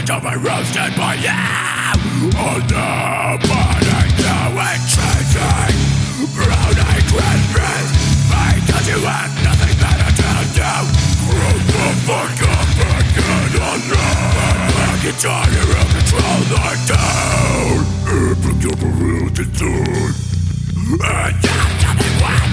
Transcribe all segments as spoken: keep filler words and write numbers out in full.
to be roasted by you. Oh no, but I know it's changing. Browning Christmas, because you have nothing better to do. Grow the fuck up and get alone. Back in time, you will control the town. And bring your real attitude. And just tell me when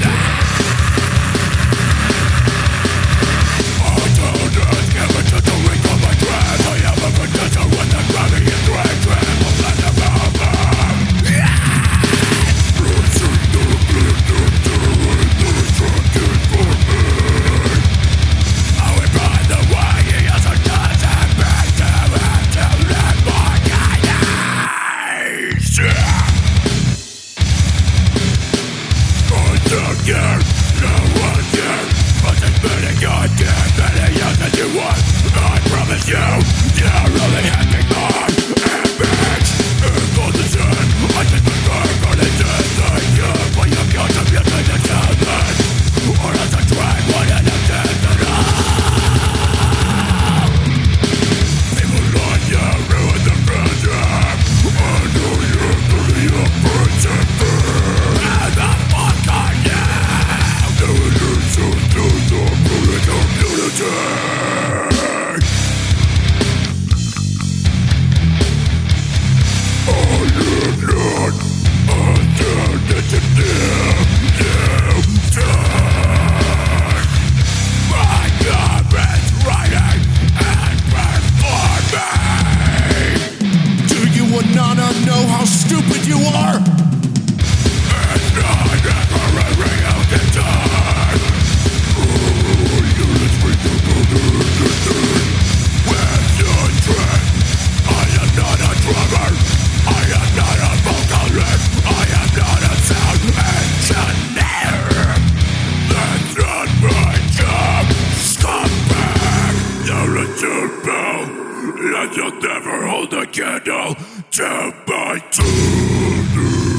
I don't just give it to the ring of my dread. I am a contender when the gravity is great. Dread will let them over. You'll never hold a candle to my tune.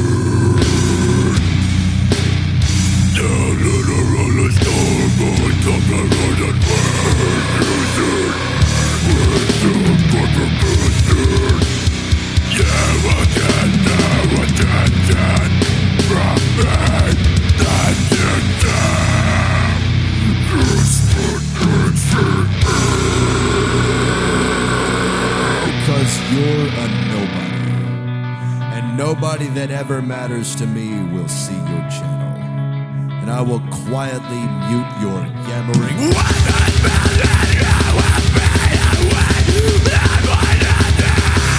The little roller storm boy come around and burn. With the butter bastard. Yeah, again, now attention from me. That's it now. This is Because you're a nobody, and nobody that ever matters to me will see your channel, and I will quietly mute your yammering.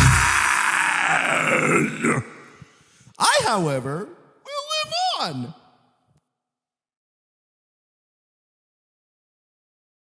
I, however, will live on.